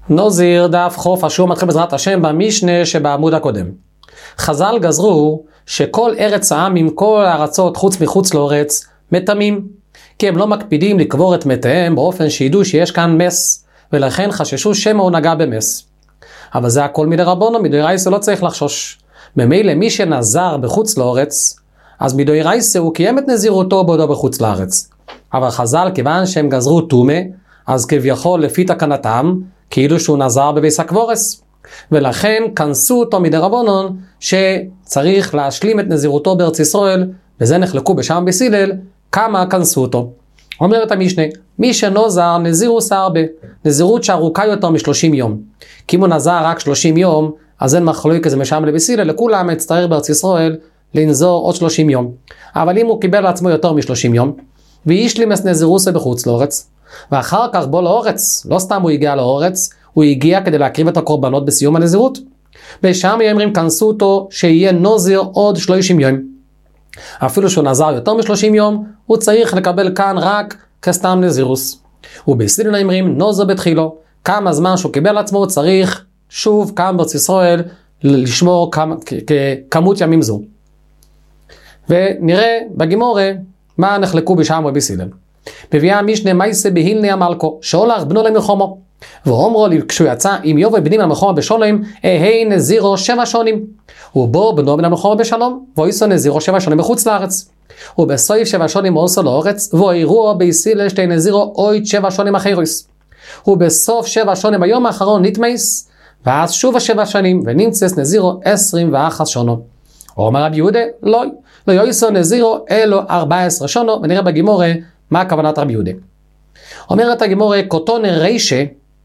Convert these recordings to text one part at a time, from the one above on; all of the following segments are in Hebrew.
נוזיר דף חוף, השיעור מתחיל בעזרת השם במשנה שבעמוד הקודם. חז"ל גזרו שכל ארץ העמים, כל הארצות חוץ מחוץ לארץ, מטמאים, כי הם לא מקפידים לקבור את מתיהם באופן שידעו שיש כאן מס, ולכן חששו שמא הוא נגע במס. אבל זה הכל מדרבנן, מדאורייתא לא צריך לחשוש. ממילא מי שנזר בחוץ לארץ, אז מדאורייתא הוא קיים את נזירותו בעודו בחוץ לארץ. אבל חז"ל, כיוון שהם גזרו טומאה, אז כביכול לפי תקנתם, כאילו שהוא נזר בביס הקבורס. ולכן כנסו אותו מדרבנן שצריך להשלים את נזירותו בארץ ישראל, וזה נחלקו בשם בייס הלל, כמה כנסו אותו. אומרת המשנה, מי שנוזר נזירוס הרבה, נזירות שארוכה יותר מ-30 יום. כי אם הוא נזר רק 30 יום, אז אין מחלוקת כזה משם לבייס הלל, לכולם יצטרך בארץ ישראל לנזור עוד 30 יום. אבל אם הוא קיבל לעצמו יותר מ-30 יום, וישלים את נזירוסו בחוץ לארץ, ואחר כך בוא לאורץ, לא סתם הוא הגיע לאורץ, הוא הגיע כדי להקריב את הקורבנות בסיום הנזירות. ושם אומרים כנסו אותו שיהיה נוזיר עוד 30 יום. אפילו שהוא נזר יותר מ-30 יום, הוא צריך לקבל כאן רק כסתם נזירוס. ובייס הלל אומרים נוזר בתחילו, כמה זמן שהוא קיבל עצמו הוא צריך שוב כאן בארץ ישראל לשמור כמות ימים זו. ונראה בגימורה מה נחלקו בשם בייס הלל. מביאה המשנה מייסה בהילני המלכו, שהולך בנו למלחמה. ואומרו לי, כשהוא יצא עם יובל בנים למלחמה בשולם, נזירו 7 שנים. ובו בנו מן המלחמה בשלום, ואיסו נזירו 7 שנים בחוץ לארץ. ובסוף 7 שנים אוסו לארץ, ואירוע בייס הלל שתי נזירו עוד 7 שנים אחריס. ובסוף 7 שנים היום האחרון נתמייס, ואז שוב 7 שנים, ונמצס נזירו 21 שונו. אומר רבי יהודה, לא יויסו נזירו אלו 14 שונו, ונראה בגימורה מה הכוונת רבי יהודה. אומרת הגימורה, קוטון רישה,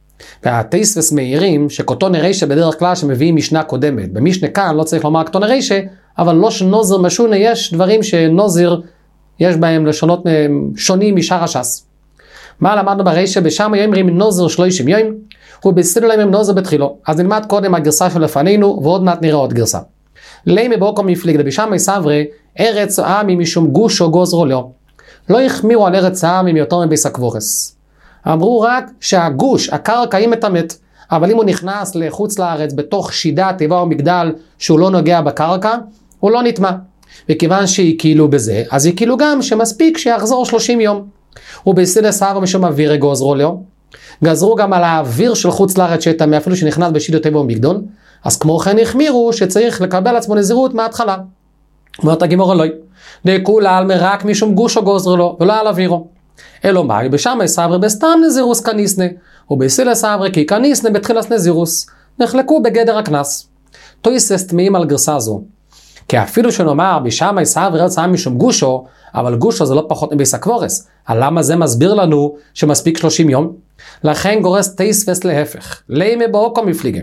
והטייספס מהירים, שקוטון רישה בדרך כלל שמביאים משנה קודמת. במשנה כאן לא צריך לומר קוטון רישה, אבל לא שנוזר משונה, יש דברים שנוזר, יש בהם לשונות שונים משאר הש"ס. מה למדנו ברישה? בשם אומרים נוזר 30 יום, ובייס הלל אומרים נוזר בתחילו. אז נלמד קודם הגרסה שלפנינו, ועוד מעט נראה עוד גרסה. לימי באוקו מפליגתא בשמאי סברי, ארץ העמים משום גושו גוזרו לו. לא החמירו על ארץ העמים יותר מבייס הקבורס. אמרו רק שהגוש, הקרקע היא מטמאת, אבל אם הוא נכנס לחוץ לארץ בתוך שידה, תיבה או מגדל שהוא לא נוגע בקרקע, הוא לא נטמא. וכיוון שהיא כאילו בזה, אז היא כאילו גם שמספיק שיחזור 30 יום. ובייס הלל סברו משום אוויר גוזרו לו. גזרו גם על האוויר של חוץ לארץ שטמא, אפילו שנכנס בשידה, תיבה או מגדל. אז כמו כן החמירו שצריך לקבל עצמו נזירות מההתחלה. אומרת הגימורה לא. דכולה על מרק משום גושו גוזרו לו, ולא על אווירו. אלו מאי, בשמאי סברי בסתם נזירוס כניסנה, ובייס הלל סברי כי כניסנה בתחילת נזירוס, נחלקו בגדר הקנס. תויסס תמיים על גרסה זו. כי אפילו שנאמר בשמאי סברי ארץ העמים משום גושו, אבל גושו זה לא פחות מבייס הקבורס. למה זה מסביר לנו שמספיק 30 יום? לכן גורס תייספס להפך. לימי באוקו מפליגה.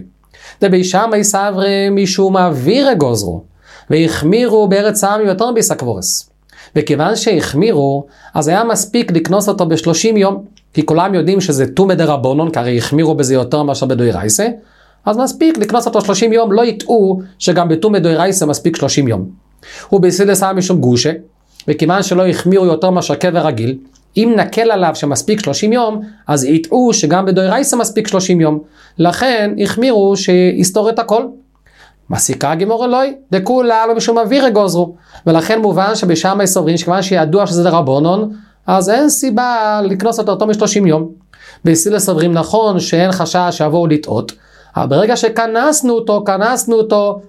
דבשמאי סברי משום אוויר גוזרו. והחמירו בארץ העמים יותר מבייס הקבורס. וכיוון שהחמירו, אז היה מספיק לקנוס אותו ב-30 יום, כי כולם יודעים שזה טומאה דרבנן, כי הרי החמירו בזה יותר מאשר בדאורייתא, אז מספיק לקנוס אותו 30 יום, לא יטעו שגם בטומאה דאורייתא מספיק 30 יום. ובייס הלל סברו משום גושה, וכיוון שלא החמירו יותר מאשר קבר רגיל, אם נקל עליו שמספיק 30 יום, אז יטעו שגם בדאורייתא מספיק 30 יום. לכן החמירו שיסתור את הכל. מסיקה הגימורה אלוהי, דכולה לא משום אוויר גוזרו. ולכן מובן שבשמאי סוברים שכיוון שידוע שזה דרבנן, אז אין סיבה לקנוס אותו מ-30 יום. בייס הלל סוברים נכון שאין חשש שיבואו לטעות, אבל ברגע שכנסנו אותו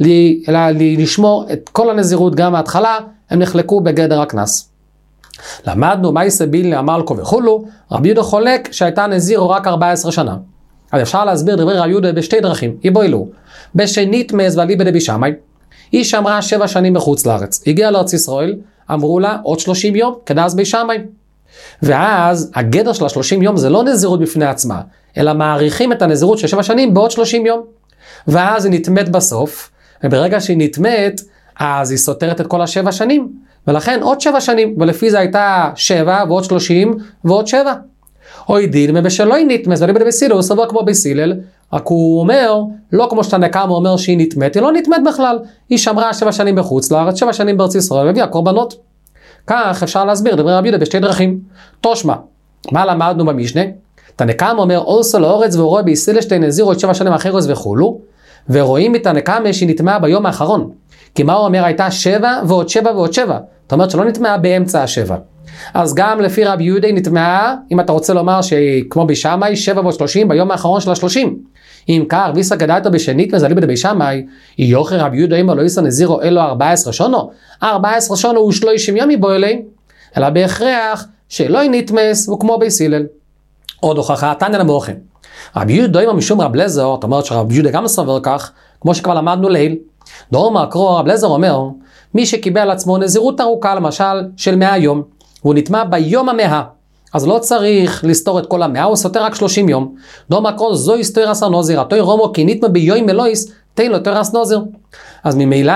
לשמור את כל הנזירות גם מההתחלה, הם נחלקו בגדר הקנס. למדנו מייסה בהילני המלכו וכולו, רבי יהודה חולק שהייתה נזירו רק 14 שנה. אז אפשר להסביר דברי רבי יהודה בשתי דרכים. יבואלו, בשנית מז ואליבא דבשמאי, היא שמרה 7 שנים בחוץ לארץ, הגיעה לארץ ישראל, אמרו לה עוד 30 יום, כדאס בשמאי. ואז הגדר של 30 יום זה לא נזירות בפני עצמה, אלא מעריכים את הנזירות של 7 שנים בעוד 30 יום. ואז היא נטמאת בסוף, וברגע שהיא נטמאת, אז היא סותרת את כל 7 שנים, ולכן עוד 7 שנים, ולפי זה הייתה 7 ועוד 30 ועוד 7. אוי דילמה בשלא היא נטמאת, ואליבא דבייס הלל, הוא סבור כמו בייס הלל, רק הוא אומר, לא כמו שתנא קמא אומר שהיא נטמאת, היא לא נטמאת בכלל, היא שמרה 7 שנים בחוץ לארץ, 7 שנים בארץ ישראל, והביאה קורבנות. כך אפשר להסביר דברי רבי יהודה בשתי דרכים. תושמע, מה למדנו במשנה? תנקם אומר אורסו לאורץ ורואה בישראל שתי נזירות 7 שנים אחרוס וכולו, ורואים את הנקמה שהיא נטמעה ביום האחרון. כי מה הוא אומר? הייתה 7 ועוד 7 ועוד 7. זאת אומרת שלא נטמעה באמצע השבע. אז גם לפי רבי יהודה נטמעה, אם אתה רוצה לומר שהיא כמו בשמאי, 7 ועוד 30 ביום האחרון של 30. אם כך, ויסא גדלתו בשנית מזלי בדי שמאי, יוכי רבי יהודה אמר לא יסא נזירו אלו 14 שונו. 14 שונו הוא 30 יום מבוא אלי, אלא בהכרח שלא נטמס וכמו בייס הלל. עוד הוכחה, תניא למוכם. רבי יהודה אמר משום רב לזר, זאת אומרת שרבי יהודה גם סובר כך, כמו שכבר למדנו ליל. דורמר קרוא, רב לזר אומר, מי שקיבל עצמו נזירות ארוכה למשל של 100 יום, הוא נטמע ביום ה100, אז לא צריך לסתור את כל ה100, הוא סותר רק 30 יום. דורמר קרוא, זו יסתור אסר נוזיר, התוי רומו כי נטמע ביום אלוהיס, תן לו תור אס נוזיר. אז ממילא,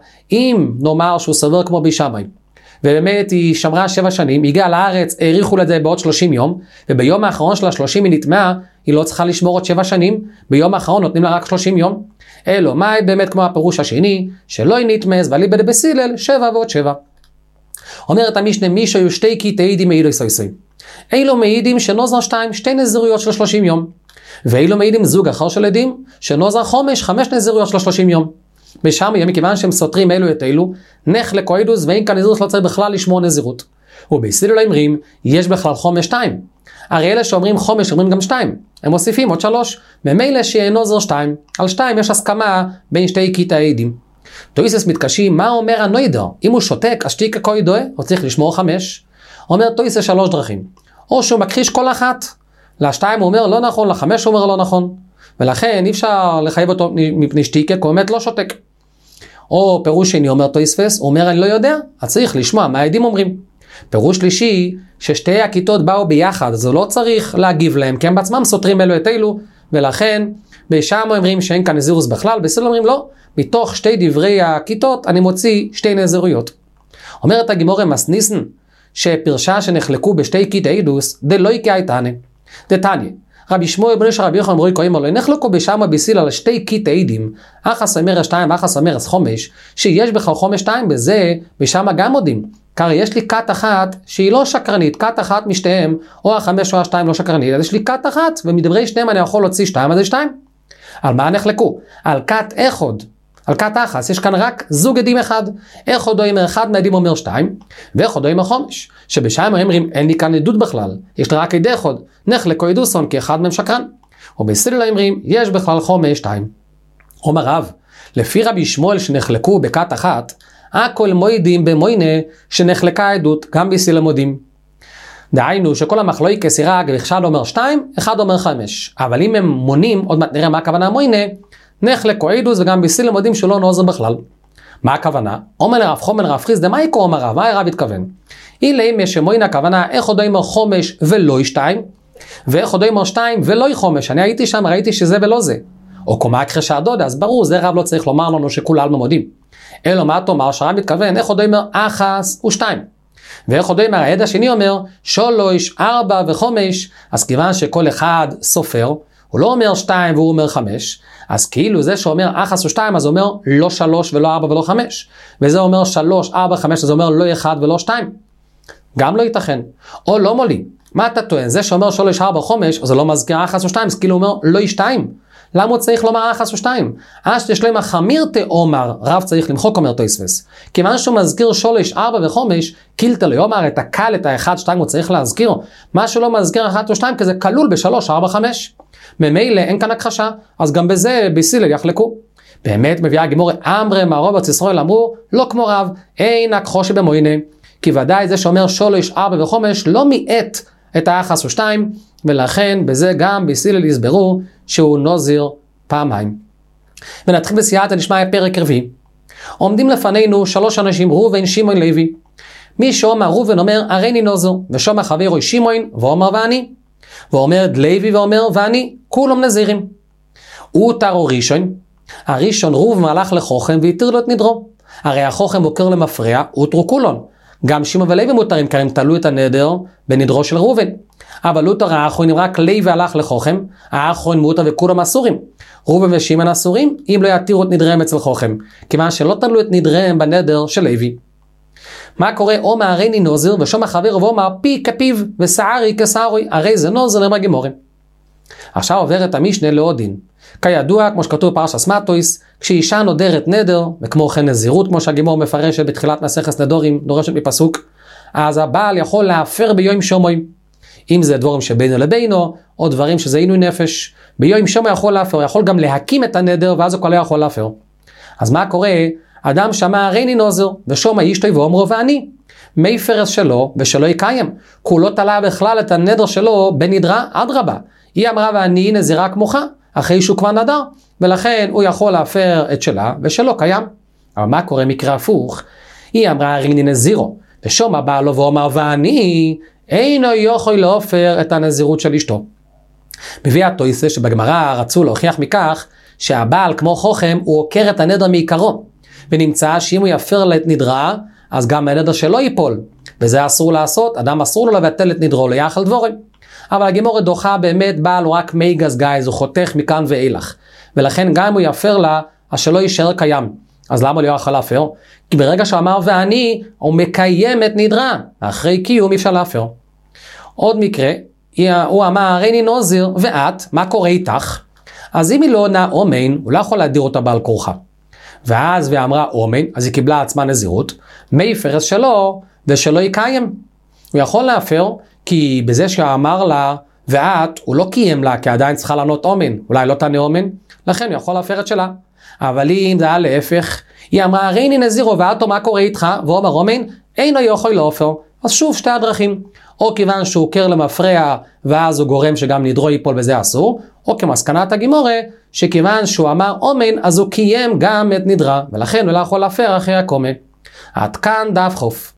אם נאמר שהוא סובר כמו בשמאי, ובאמת היא שמרה 7 שנים, הגיעה לארץ, העריכו לזה בעוד 30 יום, וביום האחרון של 30 היא נטמעה, היא לא צריכה לשמור עוד 7 שנים, ביום האחרון נותנים לה רק 30 יום. אלו, מה באמת כמו הפירוש השני, שלא נטמס ואליבא דבייס הלל 7 ועוד 7. אומרת המשנה, מי שהיו 2 קטעי עדים מעידו סויסוי. אילו מעידים שנוזר 2 נזירויות של 30 יום. ואילו מעידים זוג אחר של עדים, שנוזר 5 נזירויות של 30 יום. בשם יום, מכיוון שהם סותרים אלו את אלו, נך לקוידוס ואין כאן נזירות לא צריך בכלל לשמור נזירות. ובייס הלל אומרים, יש בכלל 2. הרי אלה שאומרים 5 אומרים גם 2. הם מוסיפים עוד 3. ממילא שיהיה נוזר 2. על 2 יש הסכמה בין 2 קטעי עדים. תויסס מתקשים, מה אומר הנוידר? אם הוא שותק, אשתיקה קוידוה, הוא צריך לשמור 5. אומר תויסס 3 דרכים. או שהוא מכחיש כל אחת. ל2 הוא אומר לא נכון, ל5 הוא אומר לא נכון. ולכן אי אפשר לחייב אותו מפני שתיקה, כי הוא באמת לא שותק. או פירוש שני אומר תויספס, הוא אומר אני לא יודע, אז צריך לשמוע מה העדים אומרים. פירוש שלישי, ששתי הכיתות באו ביחד, אז הוא לא צריך להגיב להם, כי הם בעצמם סותרים אלו את אלו, ולכן בשם אומרים שאין כאן נזירוס בכלל, בסדר אומרים לא, מתוך 2 דברי הכיתות אני מוציא 2 נזירויות. אומרת הגימורה מסניסן, שפרשה שנחלקו ב2 קטעי עדוס, דלא יקאי תנא. דתניא, רבי שמואל בן רבי יוחנן אמרו קוימר לו, נחלקו בשמה בסיל על 2 קטעי עדים, אחס אומר 2 ואחס אומר 5, שיש בכלל 2 בזה, בשמה גם מודים. קרי, יש לי כת אחת שהיא לא שקרנית, כת אחת משתיהם, או 5 או 2 לא שקרנית, אז יש לי כת אחת, ומדברי שניהם אני יכול להוציא 2, אז זה 2. על מה נחלקו? על כת אחד, על כת אחס, יש כאן רק זוג עדים אחד, אחד או אומר 1 מהעדים אומר 2, ואחד או אומר 5, שבשם אומרים אין לי כאן עדות בכלל, יש לי רק עד אחד, נחלקו עדוסון כי אחד מהם שקרן, ובסדר אומרים יש בכלל 2. אומר רב, לפי רבי שמואל שנחלקו בכת אחת, הכל מוידים במוינה שנחלקה העדות גם בסיל המודים. דהיינו שכל המחלוקת סירג, אחד אומר 2, אחד אומר 5. אבל אם הם מונים, עוד מעט נראה מה הכוונה מוינה, נחלקו עדות וגם בסיל המודים שלא נעוזר בכלל. מה הכוונה? אומר לרב חומן רב חיס, דמה יקור אומר רב, מה הרב התכוון? אילה אם יש מוינה הכוונה, איך עוד אומר 5 ולא 2, ואיך עוד אומר 2 ולא 5. אני הייתי שם, ראיתי שזה ולא זה. או קומה הכחשה הדודה, אז ברור, זה רב לא צריך לומר לנו שכולם מודים. אלו מה תאמר שהרב מתכוון, איך עוד אומר אחס ו2. ואיך עוד אומר, העד השני אומר 3, 4 ו5, אז כיוון שכל אחד סופר, הוא לא אומר 2 והוא אומר 5, אז כאילו זה שאומר אחס ו2, אז הוא אומר לא 3 ולא 4 ולא 5, וזה אומר 3, 4, 5, אז הוא אומר לא 1 ולא 2. גם לא ייתכן. או לא מולי, מה אתה טוען? זה שאומר 3, 4, 5, אז זה לא מזכיר אחס ו2, אז כאילו הוא אומר לא 2. למה הוא צריך לומר אחס ו2? יש להם החמיר תאומר, רב צריך למחוק אומר תויספס. כיוון שהוא מזכיר 3, 4 ו5, קילתא ליומר את הקל, את ה1, 2 הוא צריך להזכיר. מה שלא מזכיר 1 ו2, כי זה כלול ב3, 4, 5. ממילא אין כאן הכחשה, אז גם בזה בסילל יחלקו. באמת מביאה גימורי אמרי מהרוב ארץ ישראל אמרו, לא כמו רב, אין הכחושי במוינה. כי ודאי זה שאומר 3, 4 ו5 לא מיעט את האחס ו2, ולכן בזה גם בסילל יסברו שהוא נוזיר פעמיים. ונתחיל בסייעתא דשמיא פרק רביעי. עומדים לפנינו 3 אנשים, ראובן, שמעון, לוי. מי שאומר ראובן אומר הריני נוזיר, ושומע חברו שמעון ואומר ואני. ואומר לוי ואומר ואני, כולם נזירים. הוא תרו ראשון, הראשון ראובן הלך לחוכם והתיר לו את נדרו. הרי החוכם מוכר למפרע, הותרו כולון. גם שמעון ולוי מותרים, כי הם תלו את הנדר בנדרו של ראובן. אבל הותר האחרונים, רק לוי הלך לחוכם, האחרונים מותר וכולם אסורים. ראובן ושמעון אסורים, אם לא יתירו את נדריהם אצל חוכם, כיוון שלא תלו את נדריהם בנדר של לוי. מה קורה? אומר הריני נוזיר, ושומע חברו ואומר פי כפיו ושערי כשערי, הרי זה נוזיר למר גימורים. עכשיו עוברת המשנה לעוד דין. כידוע, כמו שכתוב בפרשת מטויס, כשאישה נודרת נדר, וכמו כן נזירות, כמו שהגימור מפרשת בתחילת מסכת נדורים, דורשת מפסוק, אז הבעל יכול להפר ביום שומוי. אם זה דברים שבינו לבינו, או דברים שזה עינוי נפש, ביום שומוי יכול להפר, יכול גם להקים את הנדר, ואז הוא כבר לא יכול להפר. אז מה קורה? אדם שמע ריני נוזר, ושומע אשתו ואומרו ואני. מי פרס שלו, ושלא יקיים. כולו תלה בכלל את הנדר שלו בנדרה, אדרבה. היא אמרה ואני נזירה כמוך, אחרי שהוא כבר נדר, ולכן הוא יכול להפר את שלה, ושלא קיים. אבל מה קורה מקרה הפוך? היא אמרה ריני נזירו, ושומע בא לו ואומר ואני, אינו יכול להופר את הנזירות של אשתו. מביא התויסה שבגמרא רצו להוכיח מכך, שהבעל כמו חוכם הוא עוקר את הנדר מעיקרו, ונמצא שאם הוא יפר את נדרה, אז גם הנדר שלו ייפול, וזה אסור לעשות, אדם אסור לו לבטל את נדרו ליחל דבורים. אבל הגימורת דוחה באמת בעל הוא רק מי גז גייז, הוא חותך מכאן ואילך, ולכן גם אם הוא יפר לה, אז שלא יישאר קיים. אז למה לא יכול להפר? כי ברגע שאמר ואני, הוא מקיים את נדרה, אחרי קיום אי אפשר להפר. עוד מקרה, הוא אמר ריני נוזיר, ואת, מה קורה איתך? אז אם היא לא עונה אומן, הוא לא יכול להדיר אותה בעל כורחה. ואז והיא אמרה אומן, אז היא קיבלה עצמה נזירות, מי פרס שלו, ושלא יקיים. הוא יכול להפר, כי בזה שאמר לה, ואת, הוא לא קיים לה, כי עדיין צריכה לענות אומן, אולי לא תענה אומן, לכן הוא יכול להפר את שלה. אבל אם זה היה להפך, היא אמרה, ריני נזירו, ואתו מה קורה איתך? והוא אמר אומן, אינו יכול להפר. אז שוב שתי הדרכים, או כיוון שהוא עוקר למפרע, ואז הוא גורם שגם נדרו ייפול וזה אסור, או כמסקנת הגימורה, שכיוון שהוא אמר אומן, אז הוא קיים גם את נדרה, ולכן הוא לא יכול להפר אחרי הקומה. עד כאן דף חוף.